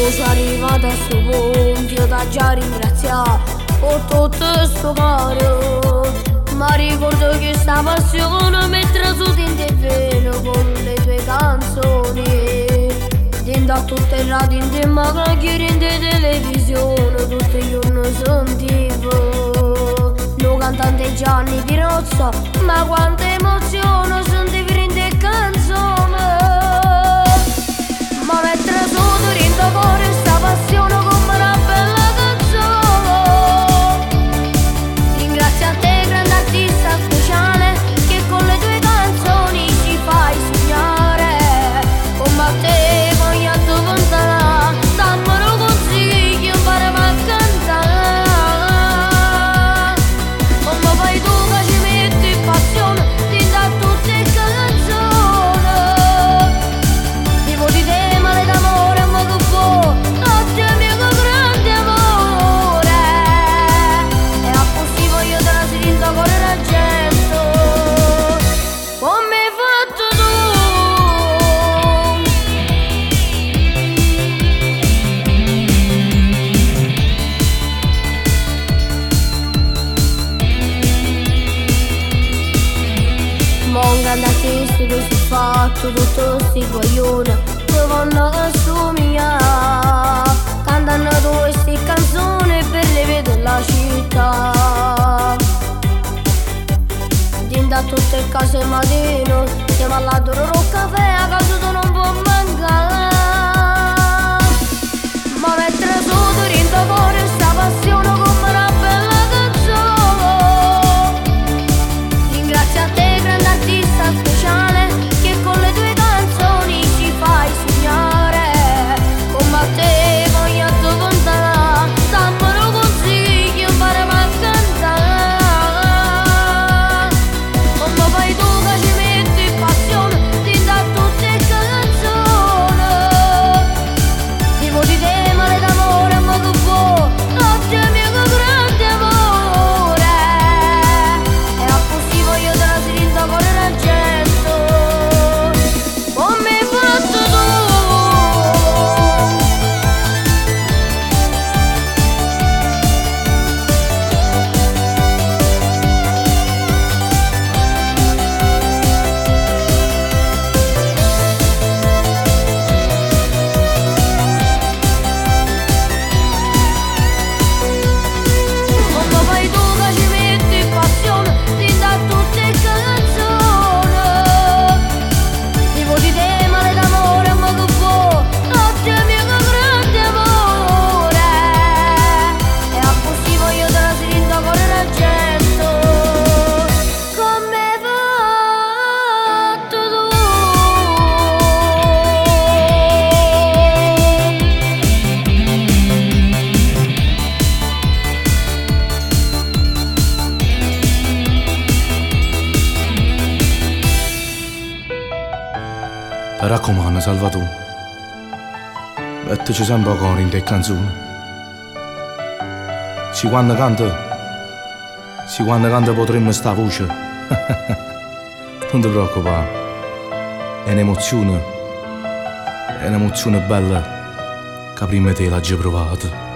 sono arrivata a sto punto, io t'ho già ringraziato per tutto sto cuore. Ma ricordo che sta passione mentre su di te veno con le tue canzoni. Dentro a tutte le radio, in te macchine, in te televisione, tutti i giorni sentivo no cantante Gianni Di Rozza, ma quanta emozione sentivo in te canzone. Ma mentre sotto rindo cuore sta passione come una bella canzone. Ringrazio a te grande artista speciale che con le tue canzoni ci fai sognare. Come a te voglio diventare, dammelo consiglio, imparami a cantare. Come fai tu che ci metti passione dentro a tutte le canzoni. Vivo di te male d'amore, ma che vuoi, notte mia che grande amore. E a così voglio dare si rinda cuore la gente, come hai fatto tu. Ma un grande artista che si è fatto tutto sti coglioni che vanno a somigliare, cantano queste canzoni per le vie della città. Dentro a tutte le case matino siamo alla loro caffè, a casa tu non può mancare. Ma mentre sotto rindo cuore sta passione come una bella canzone. Ringrazio a te grande artista speciale che con le tue canzoni ci fai sognare. Come a te voglio diventare, dammelo consiglio, imparami a cantare. Come fai tu che ci metti passione dentro a tutte le canzoni. Vivo di te male d'amore, ma che vuoi, notte mia che grande amore. E a così voglio dare si rinda cuore la gente, come hai fatto tu. Come fai tu che ci metti passione dentro a tutte le canzoni. Vivo di te male d'amore, ma che vuoi, notte mia che grande amore. E a così voglio dare si rinda cuore la gente, come hai fatto tu. Ti raccomando, Salvatore, mettici sempre cuore in te canzoni. Se quando canta potremmo sta voce. Non ti preoccupare, è un'emozione bella che prima te l'hai già provata.